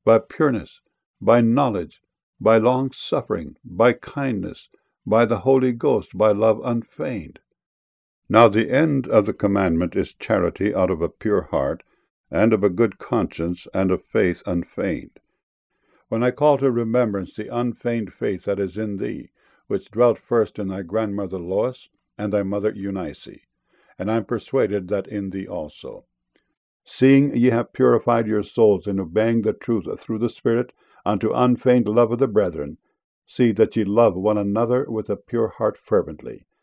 by pureness, by knowledge, by long-suffering, by kindness, by the Holy Ghost, by love unfeigned. Now the end of the commandment is charity out of a pure heart, and of a good conscience, and of faith unfeigned. When I call to remembrance the unfeigned faith that is in thee, which dwelt first in thy grandmother Lois, and thy mother Eunice, and I am persuaded that in thee also. Seeing ye have purified your souls in obeying the truth through the Spirit unto unfeigned love of the brethren, see that ye love one another with a pure heart fervently,